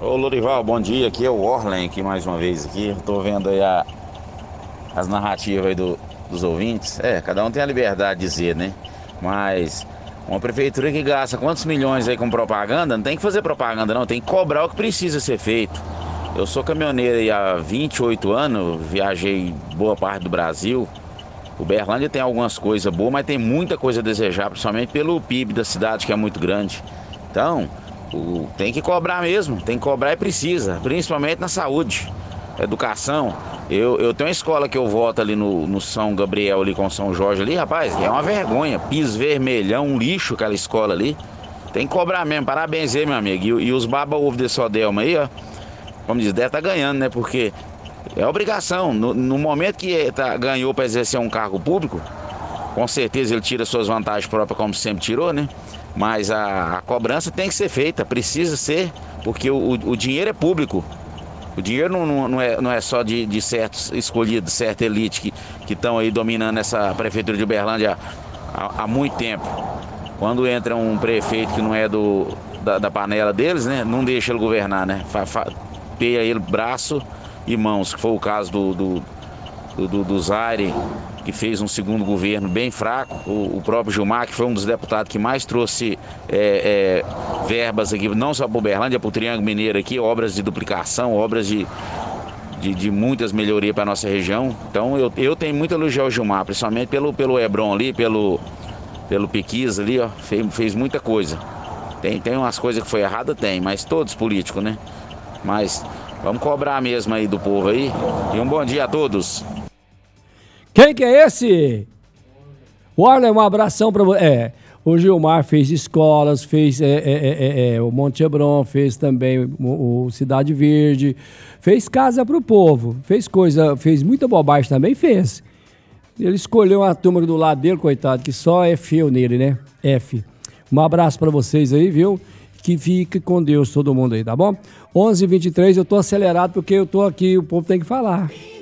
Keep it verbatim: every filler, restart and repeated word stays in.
Ô Lorival, bom dia, aqui é o Orlen aqui mais uma vez aqui. Eu tô vendo aí a, as narrativas aí do, dos ouvintes. É, cada um tem a liberdade de dizer, né? Mas uma prefeitura que gasta quantos milhões aí com propaganda, não tem que fazer propaganda não, tem que cobrar o que precisa ser feito. Eu sou caminhoneiro aí há vinte e oito anos, viajei boa parte do Brasil. Uberlândia tem algumas coisas boas, mas tem muita coisa a desejar, principalmente pelo P I B da cidade, que é muito grande. Então, o, tem que cobrar mesmo, tem que cobrar e precisa, principalmente na saúde, educação. Eu, eu tenho uma escola que eu voto ali no, no São Gabriel, ali com São Jorge ali, rapaz, é uma vergonha, piso vermelhão, um lixo aquela escola ali. Tem que cobrar mesmo, parabéns aí, meu amigo. E, e os baba-ovo desse Odelma aí, ó, como diz, deve estar ganhando, né? Porque é obrigação. No, no momento que tá, ganhou para exercer um cargo público, com certeza ele tira suas vantagens próprias, como sempre tirou, né? Mas a, a cobrança tem que ser feita, precisa ser, porque o, o dinheiro é público. O dinheiro não, não, não, é, não é só de, de certos escolhidos, certa elite que estão aí dominando essa prefeitura de Uberlândia há, há muito tempo. Quando entra um prefeito que não é do, da, da panela deles, né? Não deixa ele governar, né? Fa, fa, peia ele braço e mãos, que foi o caso do, do, do, do, do Zaire, que fez um segundo governo bem fraco. O, o próprio Gilmar, que foi um dos deputados que mais trouxe é, é, verbas aqui, não só para Uberlândia, para o Triângulo Mineiro aqui, obras de duplicação, obras de, de, de muitas melhorias para a nossa região. Então eu, eu tenho muito elogio ao Gilmar, principalmente pelo, pelo Hebron ali, pelo, pelo Piquis ali, ó, fez, fez muita coisa. Tem, tem umas coisas que foi errada, tem, mas todos políticos, né? Mas vamos cobrar mesmo aí do povo aí. E um bom dia a todos. Quem que é esse? Olha, um abração para você. É, o Gilmar fez escolas, fez é, é, é, é, o Monte Hebron, fez também o, o Cidade Verde, fez casa para o povo, fez coisa, fez muita bobagem também, fez. Ele escolheu uma turma do lado dele, coitado, que só é feio nele, né? F. Um abraço para vocês aí, viu? Que fique com Deus todo mundo aí, tá bom? onze e vinte e três, eu tô acelerado porque eu tô aqui, o povo tem que falar.